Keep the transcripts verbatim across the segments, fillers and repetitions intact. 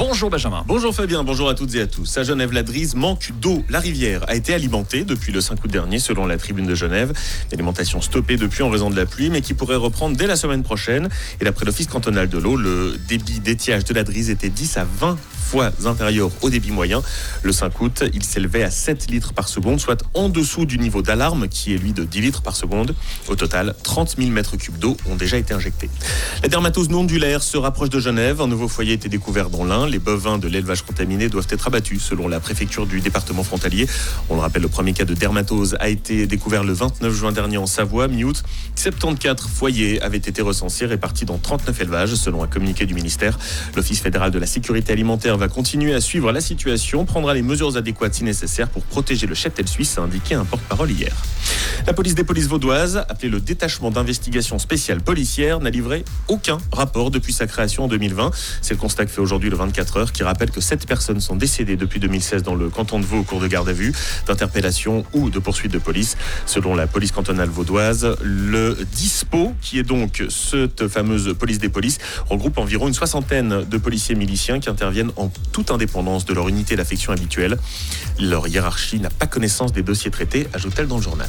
Bonjour Benjamin. Bonjour Fabien, bonjour à toutes et à tous. À Genève-la-Drise manque d'eau. La rivière a été alimentée depuis le cinq août dernier selon la Tribune de Genève. L'alimentation stoppée depuis en raison de la pluie mais qui pourrait reprendre dès la semaine prochaine. Et d'après l'Office cantonal de l'eau, le débit d'étiage de la Drise était dix à vingt fois inférieur au débit moyen. Le cinq août, il s'élevait à sept litres par seconde, soit en dessous du niveau d'alarme qui est lui de dix litres par seconde. Au total, trente mille mètres cubes d'eau ont déjà été injectés. La dermatose non-ondulaire se rapproche de Genève. Un nouveau foyer a été découvert dans l'Ain. Les bovins de l'élevage contaminé doivent être abattus selon la préfecture du département frontalier. On le rappelle, le premier cas de dermatose a été découvert le vingt-neuf juin dernier en Savoie. Mi-août, soixante-quatorze foyers avaient été recensés, répartis dans trente-neuf élevages selon un communiqué du ministère. L'Office fédéral de la sécurité alimentaire va continuer à suivre la situation, prendra les mesures adéquates si nécessaire pour protéger le cheptel suisse, a indiqué un porte-parole hier. La police des polices vaudoises, appelée le détachement d'investigation spéciale policière, n'a livré aucun rapport depuis sa création en deux mille vingt. C'est le constat que fait aujourd'hui le vingt-quatre heures qui rappelle que sept personnes sont décédées depuis deux mille seize dans le canton de Vaud au cours de garde à vue, d'interpellation ou de poursuite de police. Selon la police cantonale vaudoise, le DISPO, qui est donc cette fameuse police des polices, regroupe environ une soixantaine de policiers miliciens qui interviennent en toute indépendance de leur unité d'affection habituelle. Leur hiérarchie n'a pas connaissance des dossiers traités, ajoute-t-elle dans le journal.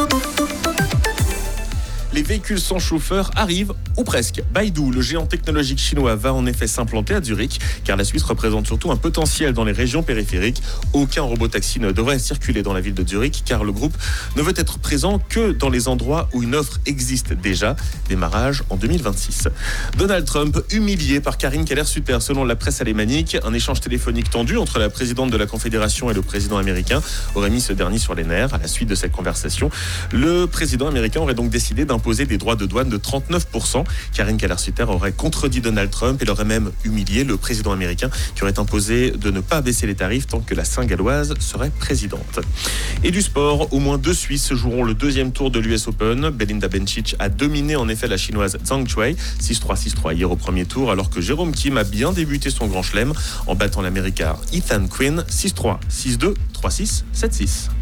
Les véhicules sans chauffeur arrivent, ou presque. Baidu, le géant technologique chinois, va en effet s'implanter à Zurich, car la Suisse représente surtout un potentiel dans les régions périphériques. Aucun robotaxi ne devrait circuler dans la ville de Zurich, car le groupe ne veut être présent que dans les endroits où une offre existe déjà. Démarrage en deux mille vingt-six. Donald Trump, humilié par Karine Keller-Sutter, selon la presse alémanique. Un échange téléphonique tendu entre la présidente de la Confédération et le président américain aurait mis ce dernier sur les nerfs. À la suite de cette conversation, le président américain aurait donc décidé d'imposer des droits de douane de trente-neuf pour cent. Karine Keller-Sutter aurait contredit Donald Trump et l'aurait même humilié, le président américain qui aurait imposé de ne pas baisser les tarifs tant que la Saint-Galloise serait présidente. Et du sport, au moins deux Suisses joueront le deuxième tour de l'U S Open. Belinda Bencic a dominé en effet la chinoise Zhang Shuai, six trois six trois hier au premier tour, alors que Jérôme Kim a bien débuté son grand chelem en battant l'américain Ethan Quinn, six trois, six deux, trois six, sept six.